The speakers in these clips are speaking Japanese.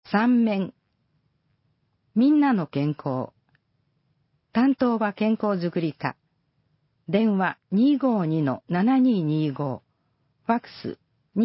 三面。みんなの健康。担当は健康づくり課。電話252-7225。ファックス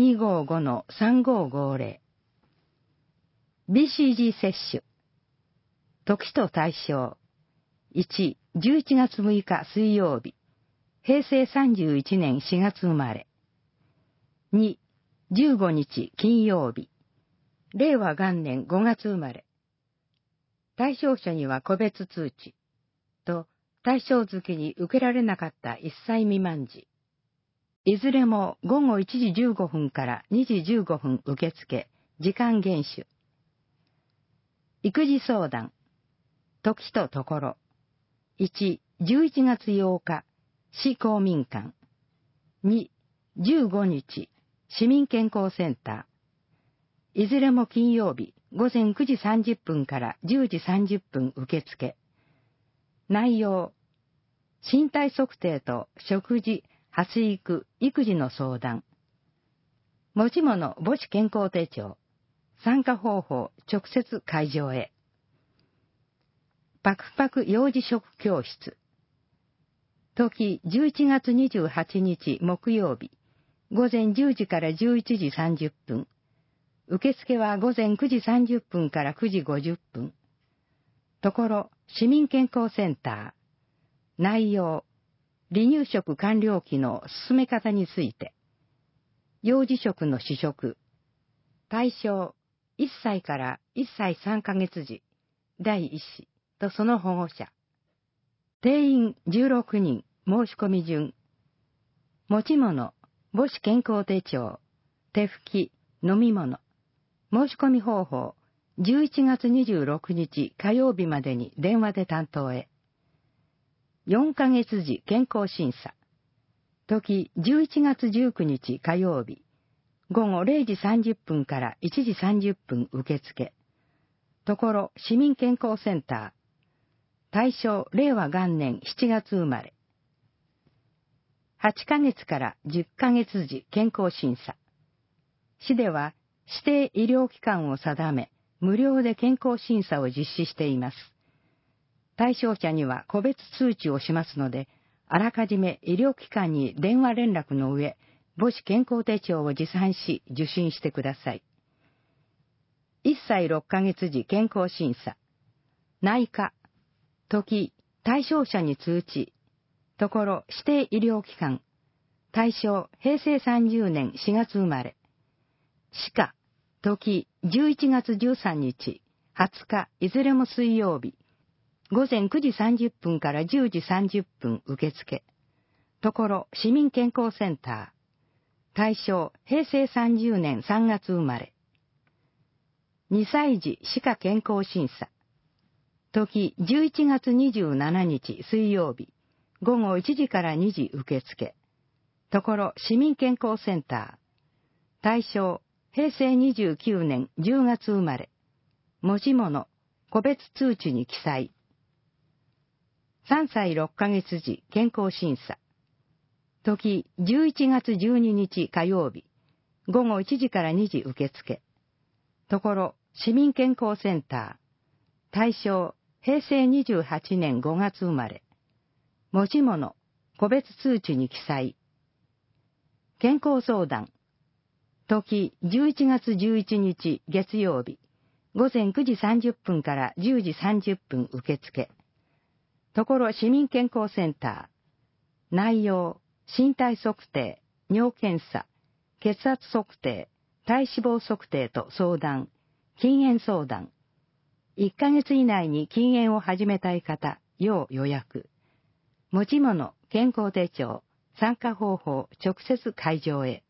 255-3550。BCG 接種。時と対象。1、11月6日水曜日。平成31年4月生まれ。2、15日金曜日。令和元年5月生まれ。対象者には個別通知。と、対象月に受けられなかった1歳未満児。いずれも午後1時15分から2時15分受付、時間厳守。育児相談。時とところ。1、11月8日、市公民館。2、15日、市民健康センター。いずれも金曜日、午前9時30分から10時30分受付。内容。身体測定と食事、発育、育児の相談。持ち物母子健康手帳。参加方法、直接会場へ。パクパク幼児食教室。時11月28日木曜日、午前10時から11時30分。受付は午前9時30分から9時50分。ところ、市民健康センター。内容、離乳食完了期の進め方について。幼児食の試食。対象、1歳から1歳3ヶ月児、第1子とその保護者。定員16人、申し込み順。持ち物、母子健康手帳、手拭き、飲み物。申し込み方法、11月26日火曜日までに電話で担当へ。4ヶ月時健康審査。時11月19日火曜日。午後0時30分から1時30分受付。ところ、市民健康センター。対象、令和元年7月生まれ。8ヶ月から10ヶ月時健康審査。市では、指定医療機関を定め、無料で健康審査を実施しています。対象者には個別通知をしますので、あらかじめ医療機関に電話連絡の上、母子健康手帳を持参し受診してください。1歳6ヶ月時健康審査。内科。時、対象者に通知。ところ、指定医療機関。対象、平成30年4月生まれ。歯科。時、11月13日、20日、いずれも水曜日。午前9時30分から10時30分受付。ところ、市民健康センター。対象、平成30年3月生まれ。2歳児歯科健康審査。時、11月27日水曜日。午後1時から2時受付。ところ、市民健康センター。対象、平成29年10月生まれ。持ち物、個別通知に記載。3歳6ヶ月時健康審査。時、11月12日火曜日。午後1時から2時受付。ところ、市民健康センター。対象、平成28年5月生まれ。持ち物、個別通知に記載。健康相談。時、11月11日月曜日。午前9時30分から10時30分受付。ところ、市民健康センター。内容、身体測定、尿検査、血圧測定、体脂肪測定と相談、禁煙相談。1ヶ月以内に禁煙を始めたい方、要予約。持ち物、健康手帳、参加方法、直接会場へ。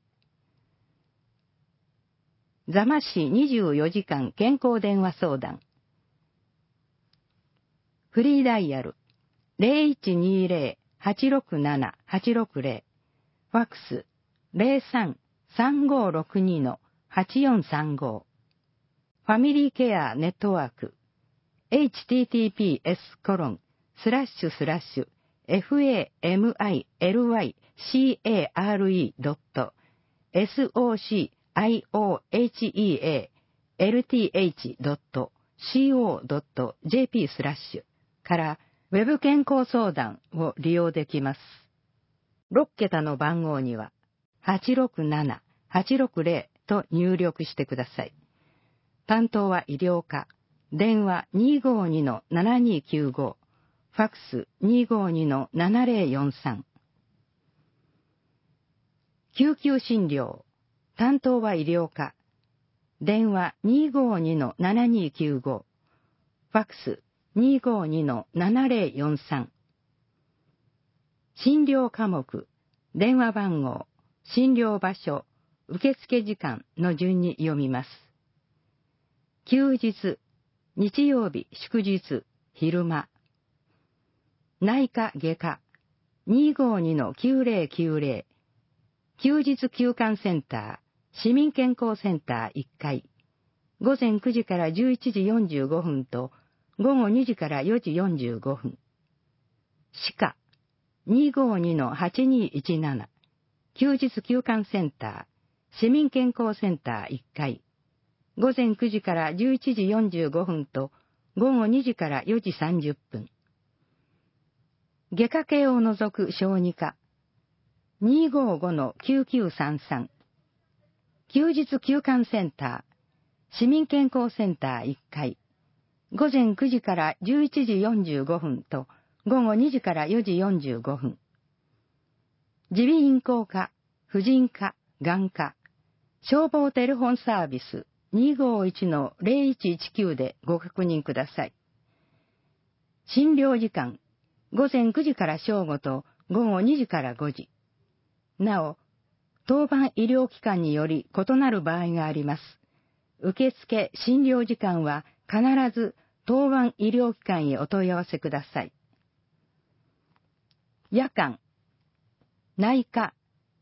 座間市24時間健康電話相談。フリーダイヤル 0120-867-860。ファックス 03-3562-8435。ファミリーケアネットワーク https://famillycare.sociohea lth.co.jp/ からウェブ健康相談を利用できます。6桁の番号には867-860と入力してください。担当は医療課、電話 252-7295、ファックス 252-7043。救急診療、担当は医療課、電話 252-7295、ファックス 252-7043。診療科目、電話番号、診療場所、受付時間の順に読みます。休日、日曜日、祝日、昼間。内科外科、252-9090、休日休館センター、市民健康センター1階、午前9時から11時45分と、午後2時から4時45分。歯科、252-8217、休日休館センター、市民健康センター1階、午前9時から11時45分と、午後2時から4時30分。外科系を除く小児科、255-9933、休日休館センター、市民健康センター1階、午前9時から11時45分と、午後2時から4時45分。耳鼻咽喉科、婦人科、眼科、消防テレフォンサービス 251-0119 でご確認ください。診療時間、午前9時から正午と午後2時から5時。なお、当番医療機関により異なる場合があります。受付診療時間は必ず当番医療機関へお問い合わせください。夜間、内科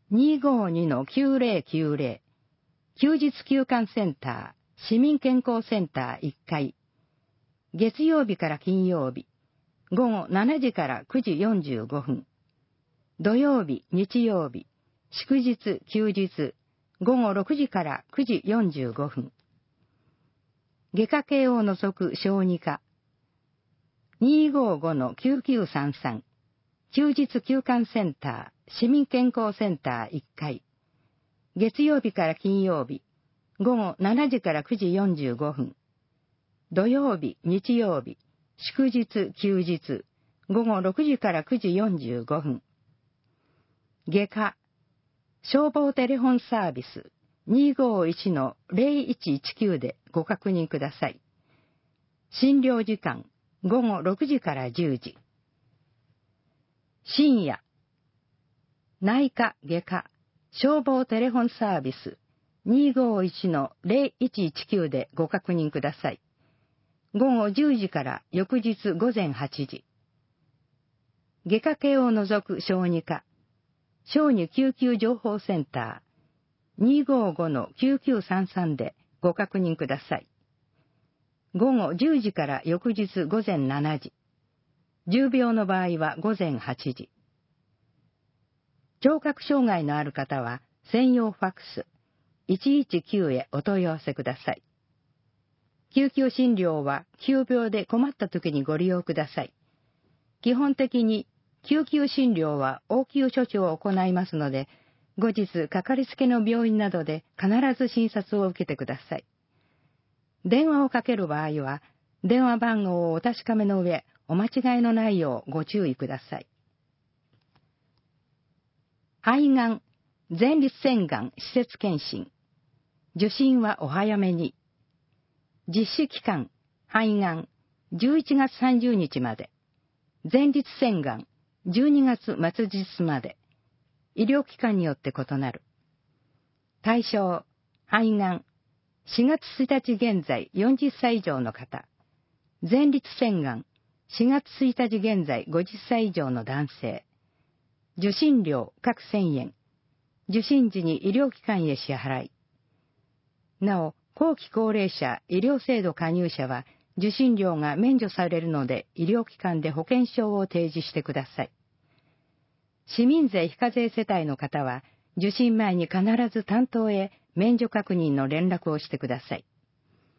252-9090、休日休館センター、市民健康センター1階、月曜日から金曜日、午後7時から9時45分、土曜日、日曜日、祝日、休日、午後6時から9時45分。外科系を除く小児科、255-9933、休日休館センター、市民健康センター1階、月曜日から金曜日、午後7時から9時45分、土曜日、日曜日、祝日、休日、午後6時から9時45分。外科、消防テレフォンサービス 251-0119 でご確認ください。診療時間、午後6時から10時。深夜、内科外科、消防テレフォンサービス 251-0119 でご確認ください。午後10時から翌日午前8時。外科系を除く小児科、小児救急情報センター 255-9933 でご確認ください。午後10時から翌日午前7時。重病の場合は午前8時。聴覚障害のある方は専用ファックス119へお問い合わせください。救急診療は急病で困った時にご利用ください。基本的に救急診療は応急処置を行いますので、後日かかりつけの病院などで必ず診察を受けてください。電話をかける場合は、電話番号をお確かめの上、お間違いのないようご注意ください。肺がん、前立腺がん施設検診。受診はお早めに。実施期間、肺がん、11月30日まで。前立腺がん、12月末日まで。医療機関によって異なる。対象、肺がん、4月1日現在40歳以上の方。前立腺がん、4月1日現在50歳以上の男性。受診料各1000円。受診時に医療機関へ支払い。なお、後期高齢者医療制度加入者は受診料が免除されるので医療機関で保険証を提示してください。市民税非課税世帯の方は受診前に必ず担当へ免除確認の連絡をしてください。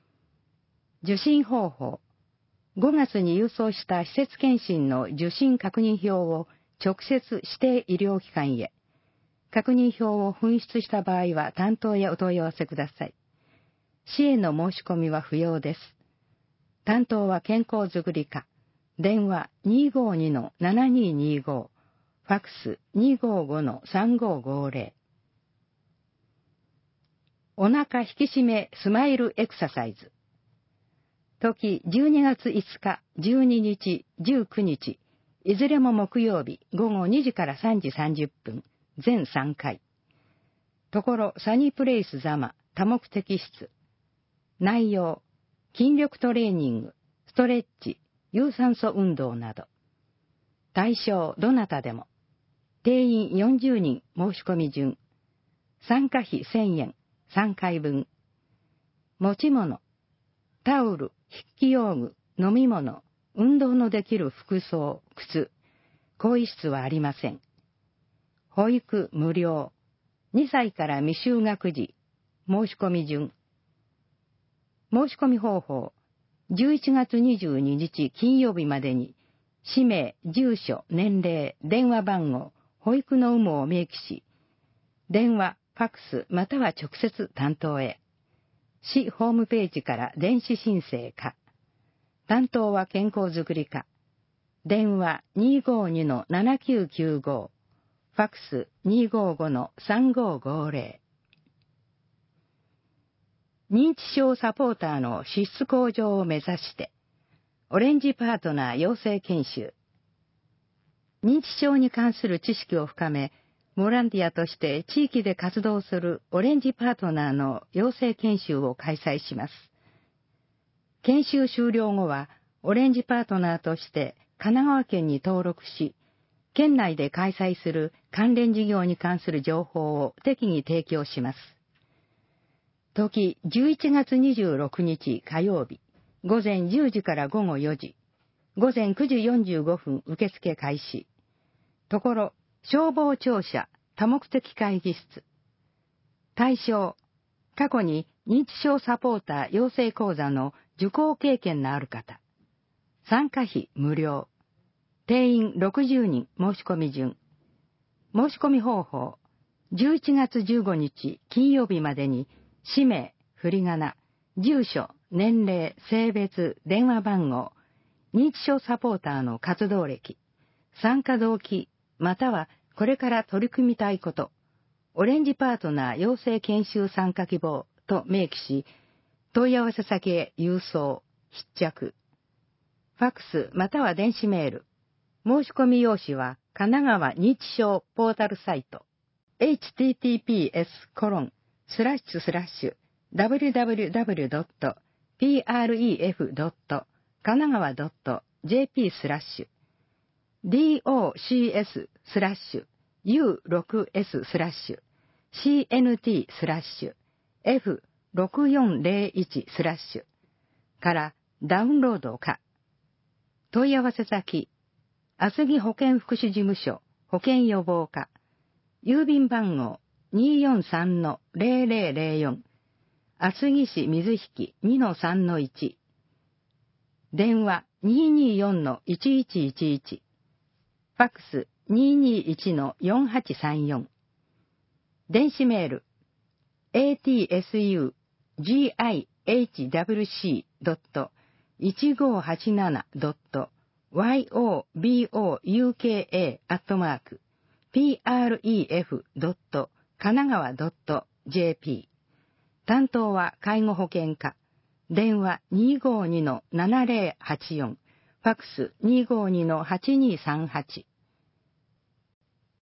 受診方法。5月に郵送した施設検診の受診確認票を直接指定医療機関へ。確認票を紛失した場合は担当へお問い合わせください。支援の申し込みは不要です。担当は健康づくり課。電話 252-7225。ファックス 255-3550。お腹引き締めスマイルエクササイズ。時12月5日、12日、19日、いずれも木曜日午後2時から3時30分、全3回。ところサニープレイス座間多目的室。内容、筋力トレーニング、ストレッチ、有酸素運動など。対象どなたでも。定員40人申し込み順。参加費1000円、3回分。持ち物、タオル、筆記用具、飲み物、運動のできる服装、靴。更衣室はありません。保育無料。2歳から未就学児。申し込み順。申し込み方法。11月22日金曜日までに、氏名、住所、年齢、電話番号、保育の有無を明記し、電話、ファックスまたは直接担当へ。市ホームページから電子申請か。担当は健康づくり課。電話 252-7995。ファックス 255-3550。認知症サポーターの資質向上を目指して、オレンジパートナー養成研修。認知症に関する知識を深め、ボランティアとして地域で活動するオレンジパートナーの養成研修を開催します。研修終了後は、オレンジパートナーとして神奈川県に登録し、県内で開催する関連事業に関する情報を適宜提供します。時11月26日火曜日、午前10時から午後4時、午前9時45分受付開始。ところ、消防庁舎多目的会議室。対象、過去に認知症サポーター養成講座の受講経験のある方。参加費無料。定員60人申し込み順。申し込み方法。11月15日金曜日までに、氏名、振り仮名、住所、年齢、性別、電話番号、認知症サポーターの活動歴、参加動機、またはこれから取り組みたいこと、オレンジパートナー養成研修参加希望と明記し、問い合わせ先へ郵送、必着。ファックスまたは電子メール。申し込み用紙は神奈川認知症ポータルサイト。https://www.pref.神奈川.jp/docs/u6s/F6401/ からダウンロードか。問い合わせ先、厚木保健福祉事務所保健予防課。郵便番号 243-0004 厚木市水引 2-3-1 電話 224-1111 ファックス 221-4834 電子メール atsuhwc.15875.pref.kanagawa.jp 担当は介護保険課。電話 252-7084 ファックス 252-8238